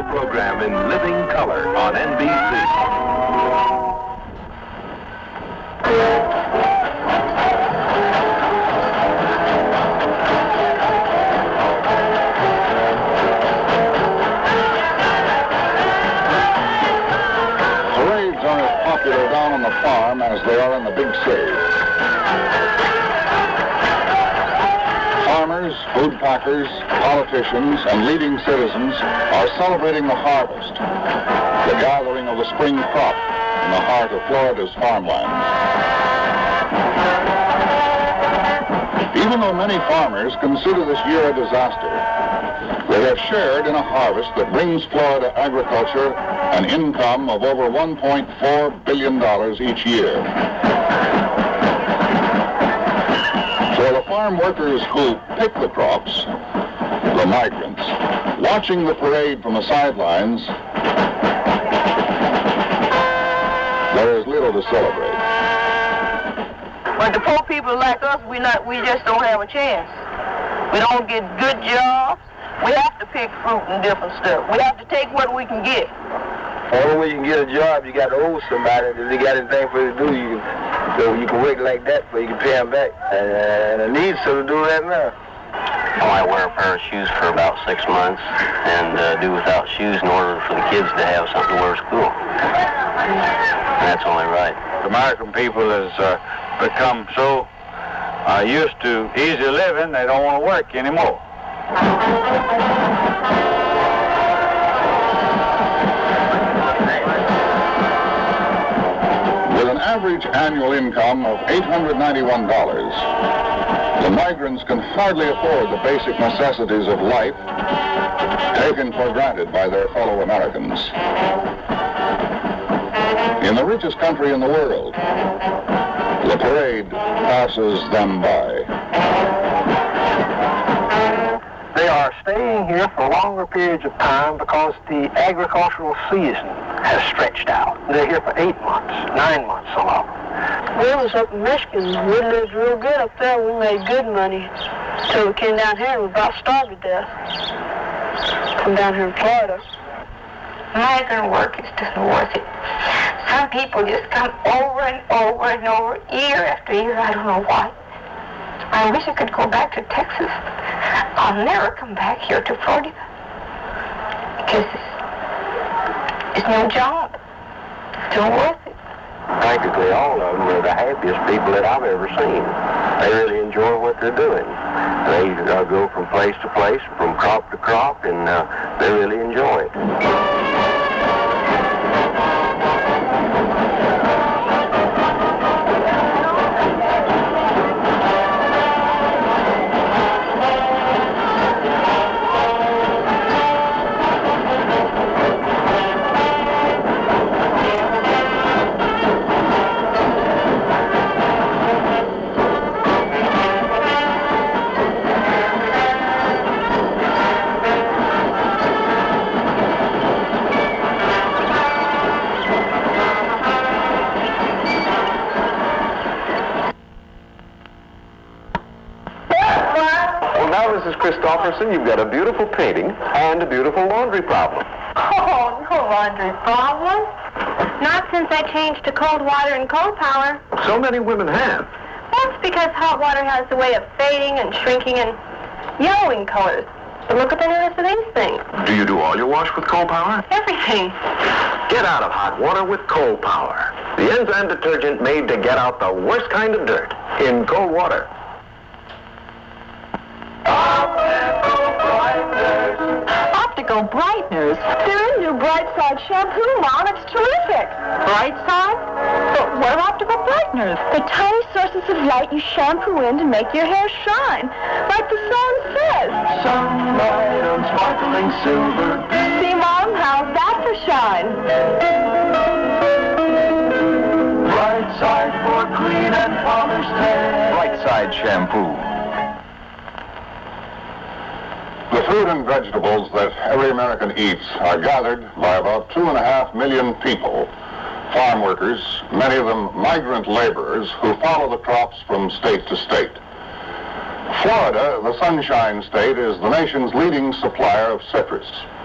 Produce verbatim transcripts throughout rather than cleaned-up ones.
program in living color on N B C. Down on the farm as they are in the big city. Farmers, food packers, politicians, and leading citizens are celebrating the harvest, the gathering of the spring crop in the heart of Florida's farmland. Even though many farmers consider this year a disaster, they have shared in a harvest that brings Florida agriculture an income of over one point four billion dollars each year. For the farm workers who pick the crops, the migrants, watching the parade from the sidelines, there is little to celebrate. But the poor people like us, we not, we just don't have a chance. We don't get good jobs. We have to pick fruit and different stuff. We have to take what we can get. The only way you can get a job, you got to owe somebody. If they got anything for you to do, you can, so you can work like that so you can pay them back. And, and I need some to do that now. Well, I wear a pair of shoes for about six months and uh, do without shoes in order for the kids to have something to wear to school. And that's only right. The American people has uh, become so uh, used to easy living, they don't want to work anymore. With an average annual income of eight hundred ninety-one dollars, the migrants can hardly afford the basic necessities of life taken for granted by their fellow Americans. In the richest country in the world, the parade passes them by. They are staying here for longer periods of time because the agricultural season has stretched out. They're here for eight months, nine months so long. We was up in Michigan. We lived real good up there. We made good money until we came down here and we about starved to death. Come down here in Florida. Migrant work is just worth it. Some people just come over and over and over, year after year. I don't know why. I wish I could go back to Texas. I'll never come back here to Florida because it's, it's no job. It's not worth it. Practically all of them are the happiest people that I've ever seen. They really enjoy what they're doing. They uh, go from place to place, from crop to crop, and uh, they really enjoy it. Christopherson, you've got a beautiful painting and a beautiful laundry problem. Oh, no laundry problem. Not since I changed to cold water and coal power. So many women have. That's because hot water has a way of fading and shrinking and yellowing colors. But look at the newness of these things. Do you do all your wash with coal power? Everything. Get out of hot water with coal power. The enzyme detergent made to get out the worst kind of dirt in cold water. Optical brighteners. They're a new Bright Side shampoo, Mom. It's terrific. Bright Side? But what are optical brighteners? The tiny sources of light you shampoo in to make your hair shine. Like the song says. Sunlight on sparkling silver. See, Mom, how's that for shine? Bright Side for clean and polished hair. Bright Side shampoo. The fruit and vegetables that every American eats are gathered by about two and a half million people, farm workers, many of them migrant laborers who follow the crops from state to state. Florida, the Sunshine State, is the nation's leading supplier of citrus.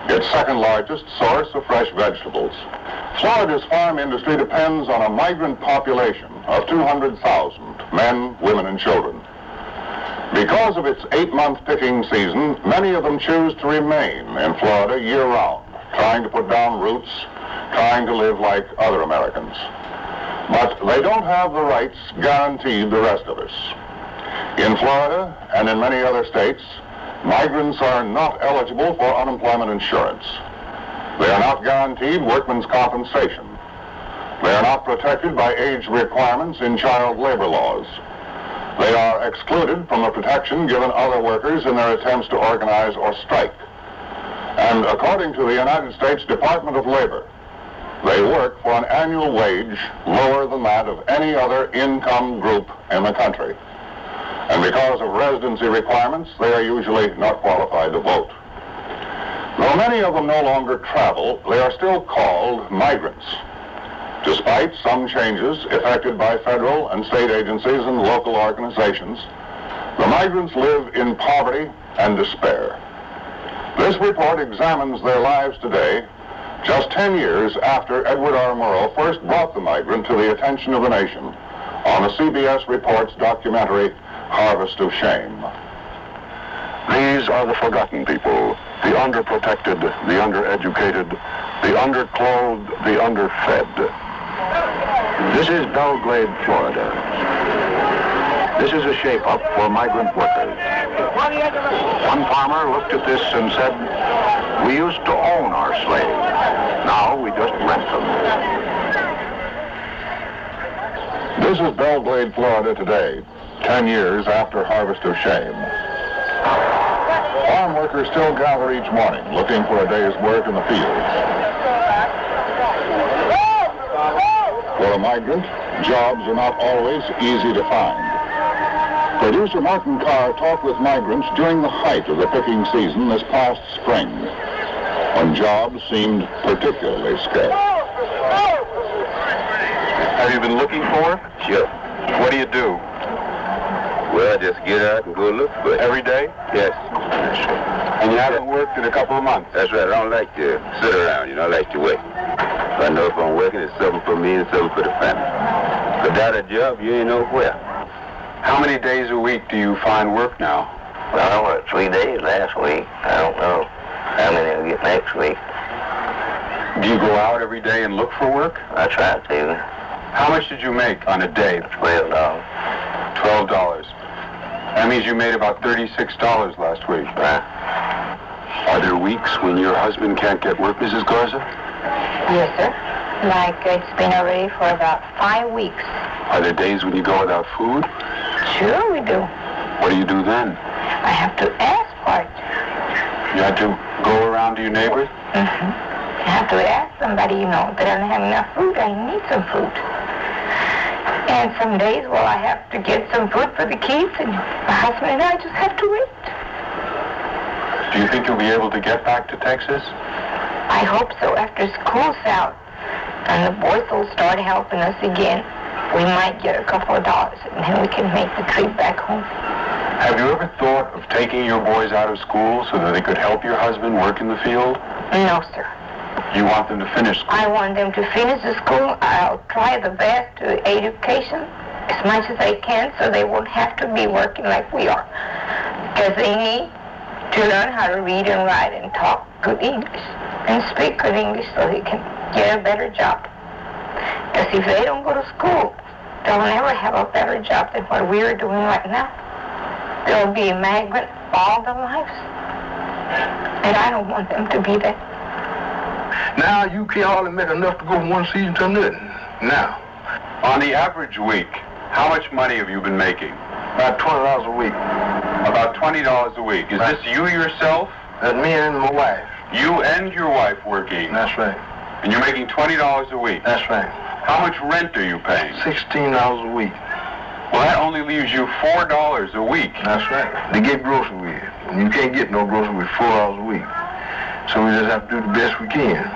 its second largest source of fresh vegetables. Florida's farm industry depends on a migrant population of two hundred thousand, men, women, and children. Because of its eight-month picking season, many of them choose to remain in Florida year-round, trying to put down roots, trying to live like other Americans. But they don't have the rights guaranteed the rest of us. In Florida and in many other states, migrants are not eligible for unemployment insurance. They are not guaranteed workmen's compensation. They are not protected by age requirements in child labor laws. They are excluded from the protection given other workers in their attempts to organize or strike. And according to the United States Department of Labor, they work for an annual wage lower than that of any other income group in the country. And because of residency requirements, they are usually not qualified to vote. Though many of them no longer travel, they are still called migrants. Despite some changes effected by federal and state agencies and local organizations, the migrants live in poverty and despair. This report examines their lives today, just ten years after Edward R. Murrow first brought the migrant to the attention of the nation on the C B S Reports documentary, Harvest of Shame. These are the forgotten people, the underprotected, the undereducated, the underclothed, the underfed. This is Belle Glade, Florida. This is a shape-up for migrant workers. One farmer looked at this and said, "We used to own our slaves. Now we just rent them." This is Belle Glade, Florida today, ten years after Harvest of Shame. Farm workers still gather each morning looking for a day's work in the fields. For a migrant, jobs are not always easy to find. Producer Martin Carr talked with migrants during the height of the picking season this past spring, when jobs seemed particularly scarce. Have you been looking for it? Sure. What do you do? Well, I just get out and go look for it. Every day? Yes. And you haven't worked in a couple of months? That's right. I don't like to sit around, you know. I like to work. If I know if I'm working, it's something for me and something for the family. Without a job, you ain't nowhere. How many days a week do you find work now? Well, I worked three days last week. I don't know how many I'll get next week. Do you go out every day and look for work? I try to. How much did you make on a day? Twelve dollars. Twelve dollars. That means you made about thirty-six dollars last week. Right. Are there weeks when your husband can't get work, Missus Garza? Yes, sir. Like it's been already for about five weeks. Are there days when you go without food? Sure we do. What do you do then? I have to ask for it. You have to go around to your neighbors? Mm-hmm. I have to ask somebody, you know, that I don't have enough food. I need some food. And some days, well, I have to get some food for the kids, and my husband and I just have to wait. Do you think you'll be able to get back to Texas? I hope so. After school's out and the boys will start helping us again, we might get a couple of dollars, and then we can make the trip back home. Have you ever thought of taking your boys out of school so that they could help your husband work in the field? No, sir. You want them to finish school? I want them to finish the school. I'll try the best to education as much as I can so they won't have to be working like we are. Because they need to learn how to read and write and talk good English and speak good English so they can get a better job. Because if they don't go to school, they'll never have a better job than what we're doing right now. They'll be a migrant all their lives. And I don't want them to be that. Now you can't hardly make enough to go from one season to another. Now. On the average week, how much money have you been making? About twenty dollars a week. About twenty dollars a week. Is Right. this you yourself? That's me and my wife. You and your wife working? That's right. And you're making twenty dollars a week? That's right. How much rent are you paying? Sixteen dollars a week. Well, that only leaves you four dollars a week. That's right. To get groceries with. And you can't get no groceries with four dollars a week. So we just have to do the best we can.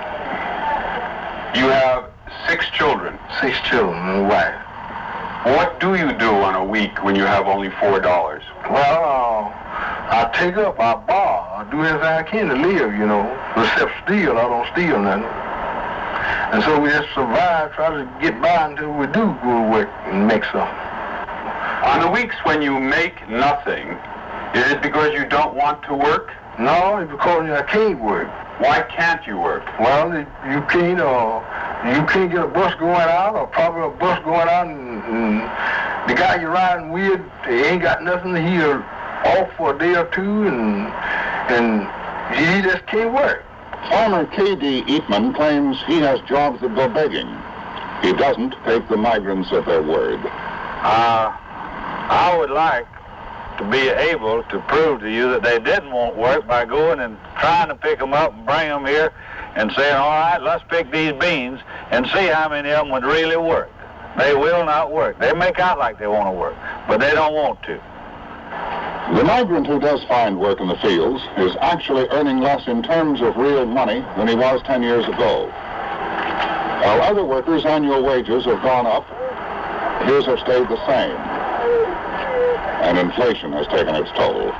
You have six children. Six children and a wife. What do you do on a week when you have only four dollars? Well, uh, I take up, I bar, I do everything I can to live, you know. Except steal, I don't steal nothing. And so we just survive, try to get by until we do go to work and make something. On the weeks when you make nothing, is it because you don't want to work? No, it's because I can't work. Why can't you work? Well, you can't, or you can't get a bus going out, or probably a bus going out, and, and the guy you're riding with, he ain't got nothing. He'll off for a day or two, and and he just can't work. Farmer K D Eatman claims he has jobs that go begging. He doesn't take the migrants at their word. Uh, I would like to be able to prove to you that they didn't want work by going and trying to pick them up and bring them here and saying, all right, let's pick these beans and see how many of them would really work. They will not work. They make out like they want to work, but they don't want to. The migrant who does find work in the fields is actually earning less in terms of real money than he was ten years ago. While other workers' annual wages have gone up, his have stayed the same. And inflation has taken its toll.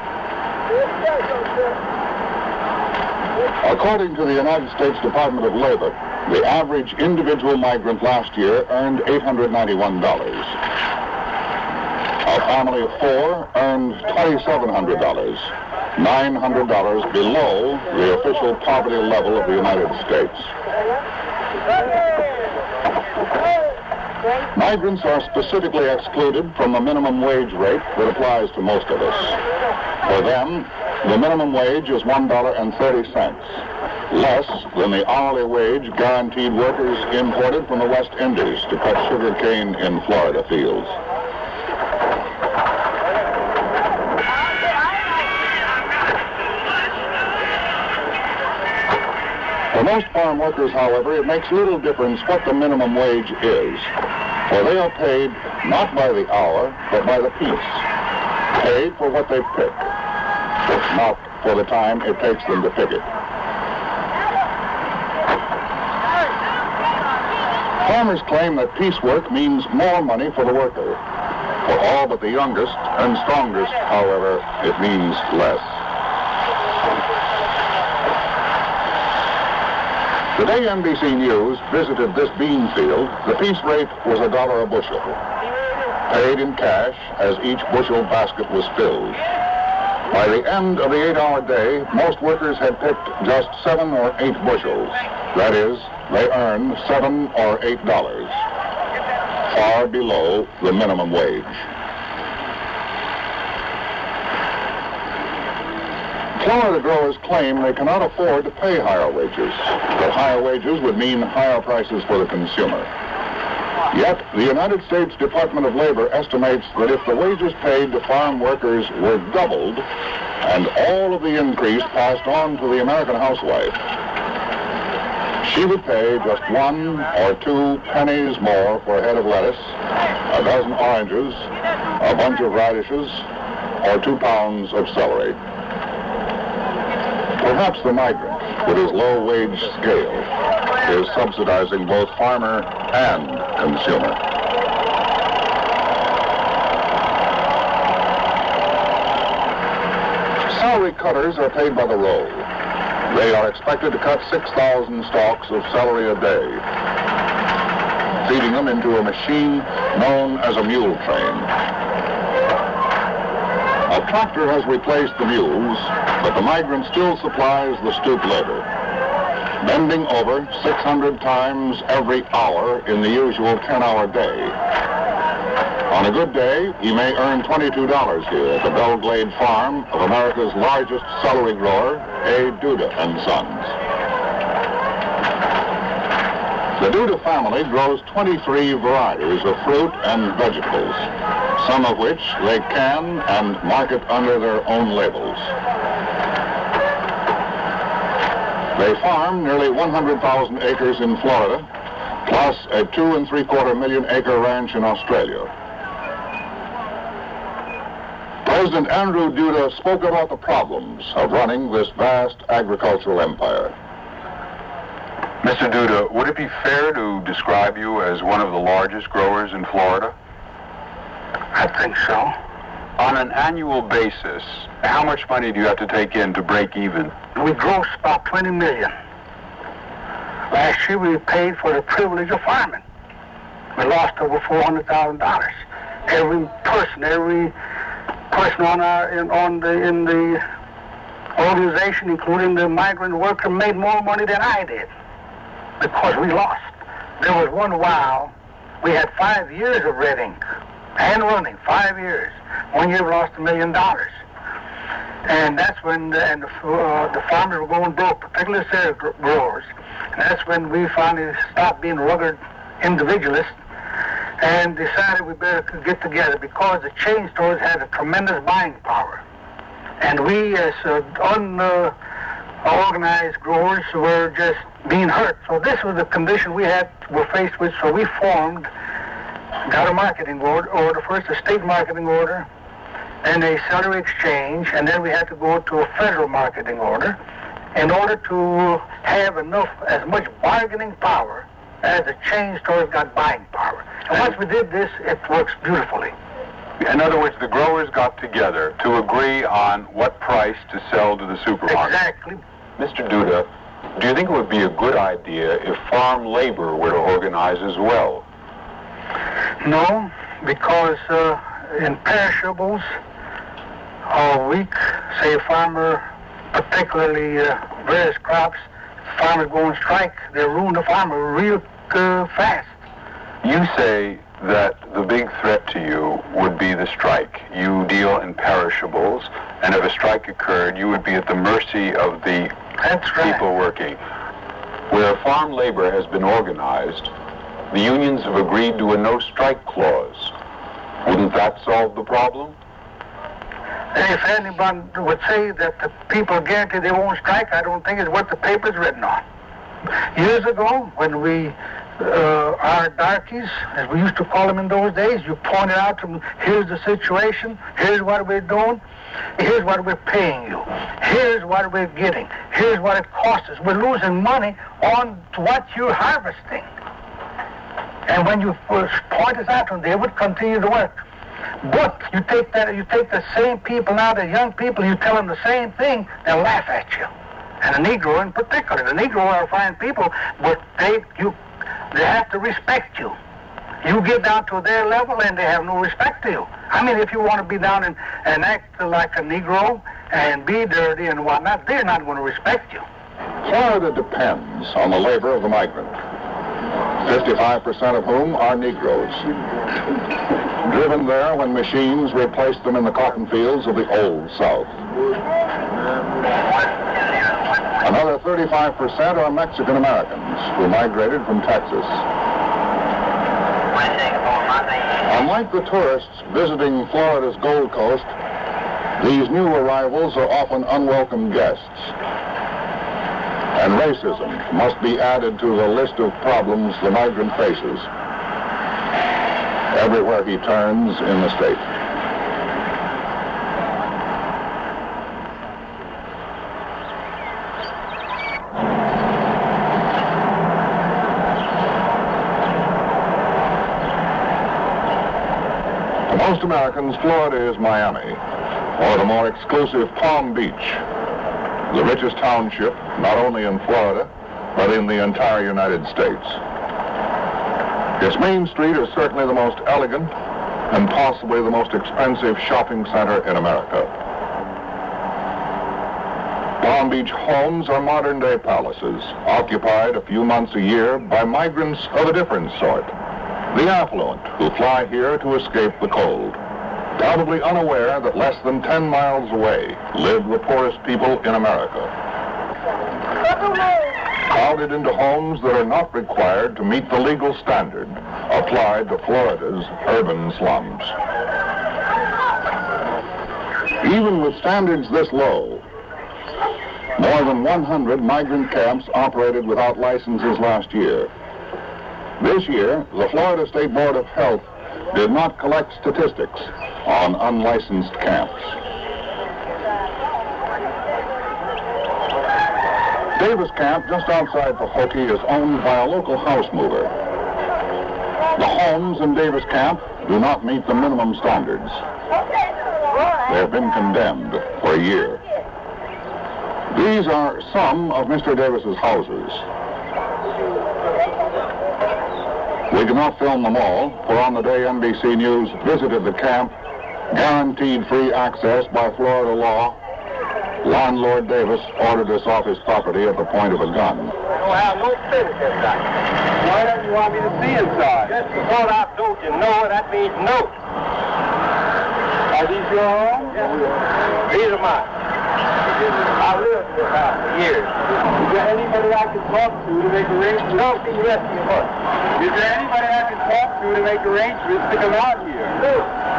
According to the United States Department of Labor, the average individual migrant last year earned eight hundred ninety-one dollars. A family of four earned two thousand seven hundred dollars, nine hundred dollars below the official poverty level of the United States. Migrants are specifically excluded from the minimum wage rate that applies to most of us. For them, the minimum wage is one dollar and thirty cents, less than the hourly wage guaranteed workers imported from the West Indies to cut sugar cane in Florida fields. For most farm workers, however, it makes little difference what the minimum wage is, for they are paid not by the hour, but by the piece, paid for what they pick, not for the time it takes them to pick it. Farmers claim that piecework means more money for the worker. For all but the youngest and strongest, however, it means less. The day N B C News visited this bean field, the piece rate was a dollar a bushel, paid in cash as each bushel basket was filled. By the end of the eight-hour day, most workers had picked just seven or eight bushels. That is, they earned seven or eight dollars, far below the minimum wage. Florida growers claim they cannot afford to pay higher wages, but higher wages would mean higher prices for the consumer. Yet, the United States Department of Labor estimates that if the wages paid to farm workers were doubled and all of the increase passed on to the American housewife, she would pay just one or two pennies more for a head of lettuce, a dozen oranges, a bunch of radishes, or two pounds of celery. Perhaps the migrant, with his low-wage scale, is subsidizing both farmer and consumer. Salary cutters are paid by the roll. They are expected to cut six thousand stalks of celery a day, feeding them into a machine known as a mule train. A tractor has replaced the mules, but the migrant still supplies the stoop labor, bending over six hundred times every hour in the usual ten-hour day. On a good day, he may earn twenty-two dollars here at the Belglade farm of America's largest celery grower, A. Duda and Sons. The Duda family grows twenty-three varieties of fruit and vegetables, some of which they can and market under their own labels. They farm nearly one hundred thousand acres in Florida, plus a two and three quarter million acre ranch in Australia. President Andrew Duda spoke about the problems of running this vast agricultural empire. Mister Duda, would it be fair to describe you as one of the largest growers in Florida? I think so. On an annual basis, how much money do you have to take in to break even? We gross about twenty million. Last year we paid for the privilege of farming. We lost over four hundred thousand dollars. Every person, every person on our in, on the in the organization, including the migrant worker, made more money than I did because we lost. There was one while we had five years of red ink, hand running, five years. One year we lost a million dollars. And that's when the, and the, uh, the farmers were going broke, particularly cereal growers. And that's when we finally stopped being rugged individualists and decided we better get together because the chain stores had a tremendous buying power. And we, as uh, unorganized growers, were just being hurt. So this was the condition we had, were faced with, so we formed, got a marketing order, order first a state marketing order, and a salary exchange, and then we had to go to a federal marketing order in order to have enough, as much bargaining power as the chain stores got buying power. And once we did this, it works beautifully. In other words, the growers got together to agree on what price to sell to the supermarket. Exactly. Mister Duda, do you think it would be a good idea if farm labor were to organize as well? No, because uh, in perishables, a week, say a farmer, particularly uh, various crops, farmers go on strike, they ruin the farmer real uh, fast. You say that the big threat to you would be the strike. You deal in perishables, and if a strike occurred, you would be at the mercy of the That's right. people working. Where farm labor has been organized, the unions have agreed to a no-strike clause. Wouldn't that solve the problem? If anyone would say that the people guarantee they won't strike, I don't think it's what the paper's written on. Years ago, when we, uh, our darkies, as we used to call them in those days, you pointed out to them, here's the situation, here's what we're doing, here's what we're paying you, here's what we're getting, here's what it costs us. We're losing money on what you're harvesting. And when you first point us out to them, they would continue to work. But you take that, you take the same people now, the young people, you tell them the same thing, they'll laugh at you. And the Negro in particular. The Negro are fine people, but they you they have to respect you. You get down to their level and they have no respect to you. I mean, if you want to be down and, and act like a Negro and be dirty and whatnot, they're not going to respect you. Florida depends on the labor of the migrant, fifty-five percent of whom are Negroes, driven there when machines replaced them in the cotton fields of the Old South. Another thirty-five percent are Mexican Americans who migrated from Texas. Unlike the tourists visiting Florida's Gold Coast, these new arrivals are often unwelcome guests. And racism must be added to the list of problems the migrant faces everywhere he turns in the state. To most Americans, Florida is Miami, or the more exclusive Palm Beach, the richest township not only in Florida, but in the entire United States. Its main street is certainly the most elegant and possibly the most expensive shopping center in America. Palm Beach homes are modern-day palaces, occupied a few months a year by migrants of a different sort, the affluent who fly here to escape the cold, probably unaware that less than ten miles away live the poorest people in America. Crowded into homes that are not required to meet the legal standard applied to Florida's urban slums. Even with standards this low, more than one hundred migrant camps operated without licenses last year. This year, the Florida State Board of Health did not collect statistics on unlicensed camps. Davis Camp, just outside Pahokee, is owned by a local house mover. The homes in Davis Camp do not meet the minimum standards. they have been condemned for a year. These are some of Mister Davis's houses. We did not film them all, for on the day N B C News visited the camp, guaranteed free access by Florida law, landlord Davis ordered us off his property at the point of a gun. I have no business inside. Why don't you want me to see inside? Just because I told you no, that means no. Are these your own? Yes, sir. These are mine. I lived in this house for years. Is there anybody I can talk to to make arrangements? No, see the rest of your money. Is there anybody I can talk to to make arrangements to come out here? No.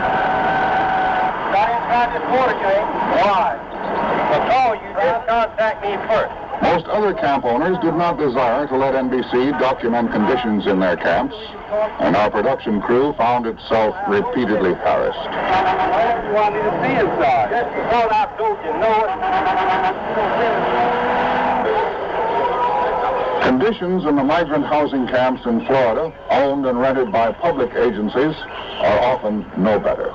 Not inside this water tank. Why? I told you, just contact me first. Most other camp owners did not desire to let N B C document conditions in their camps, and our production crew found itself repeatedly harassed. Why do you want me to see inside? Just because I told you no. Conditions in the migrant housing camps in Florida, owned and rented by public agencies, are often no better.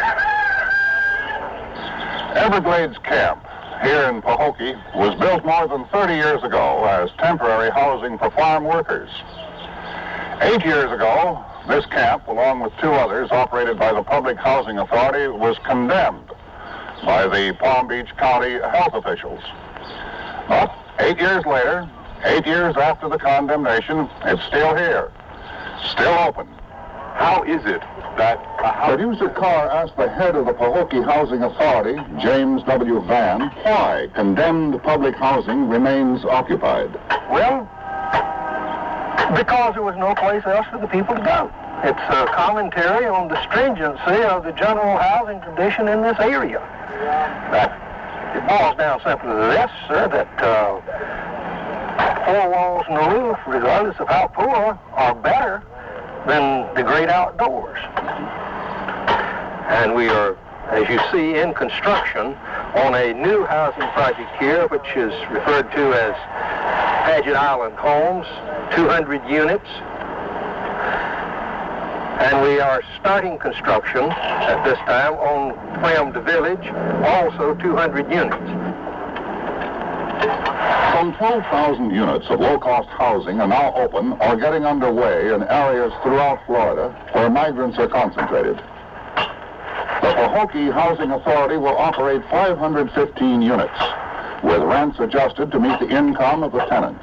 Everglades Camp, here in Pahokee, was built more than thirty years ago as temporary housing for farm workers. Eight years ago, this camp, along with two others operated by the Public Housing Authority, was condemned by the Palm Beach County health officials. But eight years later, eight years after the condemnation, it's still here, still open. How is it that a house... Producer Carr asked the head of the Pahokee Housing Authority, James W. Vann, why condemned public housing remains occupied. Well, because there was no place else for the people to go. It's a commentary on the stringency of the general housing condition in this area. That it boils down simply to this, sir, that uh, four walls and a roof, regardless of how poor, are better than the great outdoors. And we are, as you see, in construction on a new housing project here, which is referred to as Paget Island Homes, two hundred units. And we are starting construction at this time on Fremd Village, also two hundred units. Some twelve thousand units of low-cost housing are now open or getting underway in areas throughout Florida where migrants are concentrated. The Pahokee Housing Authority will operate five hundred fifteen units, with rents adjusted to meet the income of the tenants.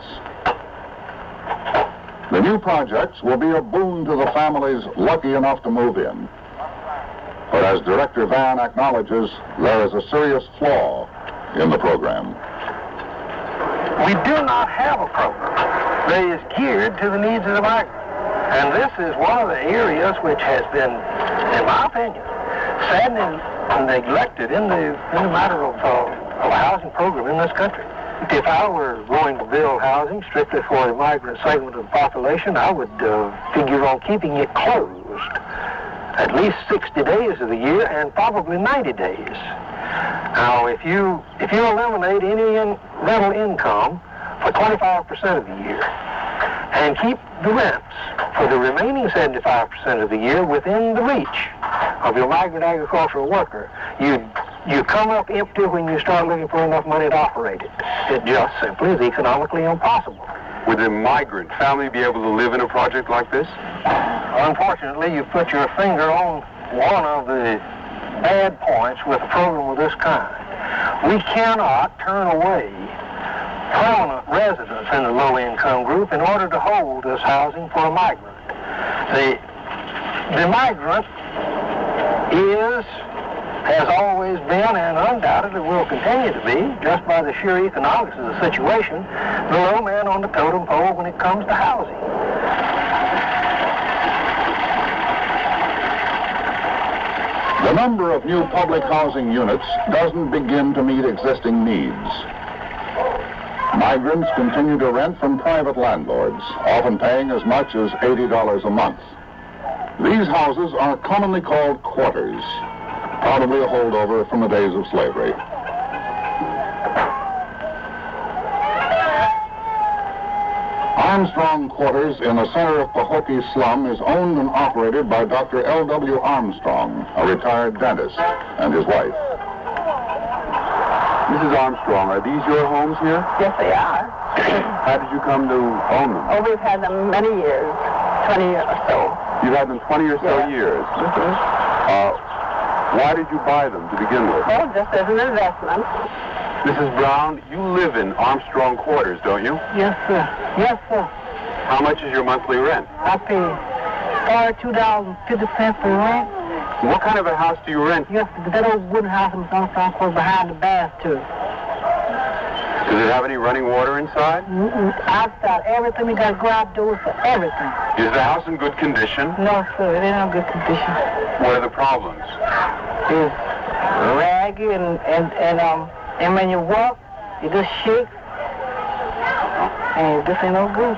The new projects will be a boon to the families lucky enough to move in. But as Director Vann acknowledges, there is a serious flaw in the program. We do not have a program that is geared to the needs of the migrant. And this is one of the areas which has been, in my opinion, sadly neglected in the, in the matter of, uh, of a housing program in this country. If I were going to build housing strictly for the migrant segment of the population, I would uh, figure on keeping it closed at least sixty days of the year and probably ninety days. Now, if you if you eliminate any in, rental income for twenty-five percent of the year and keep the rents for the remaining seventy-five percent of the year within the reach of your migrant agricultural worker, you you come up empty when you start looking for enough money to operate it. It just simply is economically impossible. Would a migrant family be able to live in a project like this? Unfortunately, you put your finger on one of the bad points with a program of this kind. We cannot turn away permanent residents in the low-income group in order to hold this housing for a migrant. The, the migrant is, has always been, and undoubtedly will continue to be, just by the sheer economics of the situation, the low man on the totem pole when it comes to housing. The number of new public housing units doesn't begin to meet existing needs. Migrants continue to rent from private landlords, often paying as much as eighty dollars a month. These houses are commonly called quarters, probably a holdover from the days of slavery. Armstrong Quarters in the center of Pahokee slum is owned and operated by Doctor L W Armstrong, a retired dentist, and his wife. Missus Armstrong, are these your homes here? Yes, they are. How did you come to own them? Oh, we've had them many years, twenty years or so. You've had them twenty or so Yeah. years. Mm-hmm. Uh, why did you buy them to begin with? Well, just as an investment. Missus Brown, you live in Armstrong Quarters, don't you? Yes, sir. Yes, sir. How much is your monthly rent? I pay forty-two dollars and fifty cents for rent. What kind of a house do you rent? Yes, that old wooden house in Armstrong Quarters behind the bath, too. Does it have any running water inside? Mm-mm. Outside, everything. We got garage doors for everything. Is the house in good condition? No, sir. It ain't in good condition. What are the problems? It's raggy and, and, and, um, and when you walk, it just shakes. And this ain't no good.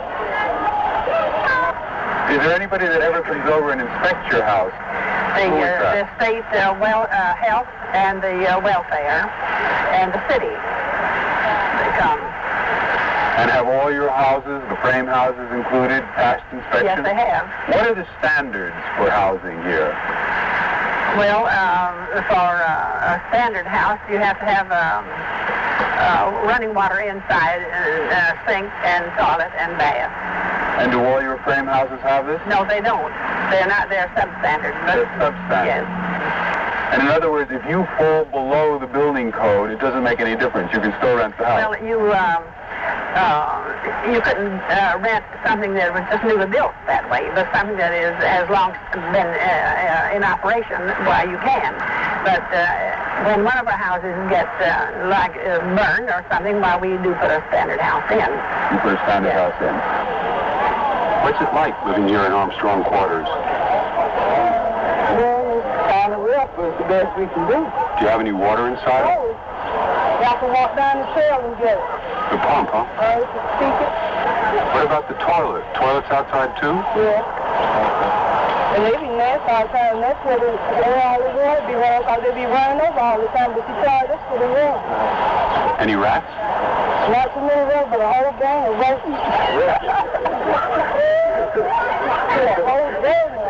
Is there anybody that ever comes over and inspects your house? The, Who is uh, that? the state uh, well, uh, health and the uh, welfare and the city. They come. And have all your houses, the frame houses included, passed inspection? Yes, they have. What are the standards for housing here? Well, um, for uh, a standard house, you have to have um, uh, running water inside, uh, uh, sink and toilet and bath. And do all your frame houses have this? No, they don't. They're not. They're substandard. But, They're substandard. Yes. And in other words, if you fall below the building code, it doesn't make any difference. You can still rent the house. Well, you um, uh, you couldn't uh, rent something that was just newly built that way, but something that is has long been uh, uh, in operation. Why you can. But uh, when one of our houses gets uh, like uh, burned or something, why we do put a standard house in. You put a standard Yes. house in. What's it like living here in Armstrong Quarters? Well, it's kind of rough, but it's the best we can do. Do you have any water inside? Oh, you have to walk down the trail and get it. The pump, huh? Oh, you can speak it. What about the toilet? Toilets outside too? Yeah. And they be nasty all the time. That's where they, they all the water be running, because they be running over all the time. But you try this for the water. Any rats? Not too many rats, but a whole gang of rats. Yeah, a whole gang of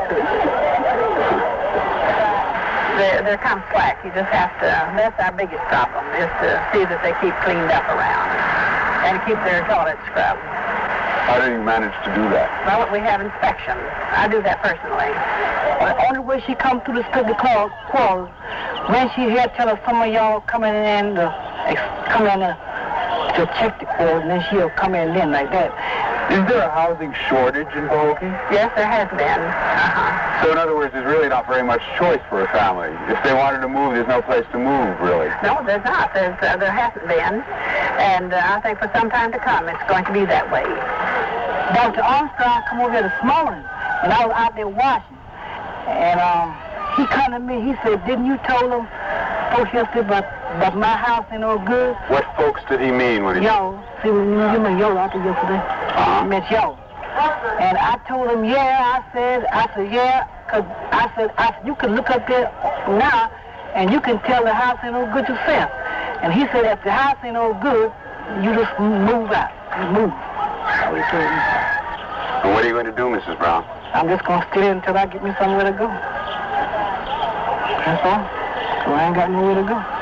They're, they're kind of slack. You just have to, that's our biggest problem, is to see that they keep cleaned up around and keep their toilets scrubbed. How do you manage to do that? Well, we have inspection. I do that personally. The only way she come through the split the claw, claws, when she here tell us some of y'all coming in to come in to, to check the claws, and then she'll come in then like that. Is there a housing shortage in Pahokee? Yes, there has been. Uh-huh. So in other words, there's really not very much choice for a family. If they wanted to move, there's no place to move, really. No, there's not. There's, uh, there hasn't been. And uh, I think for some time to come, it's going to be that way. Doctor Armstrong come over here this morning, and I was out there washing. And um, he come to me, he said, didn't you tell them folks yesterday about, about my house ain't no good? What folks did he mean when he... Yo, see, when you, you mean yo out there yesterday? Uh-huh. I meant yo. And I told him, yeah, I said, I said, yeah, because I said, I said, you can look up there now, and you can tell the house ain't no good yourself. And he said, if the house ain't no good, you just move out. You move. So he told me. And what are you going to do, Missus Brown? I'm just going to stay until I get me somewhere to go. That's all. So I ain't got nowhere to go.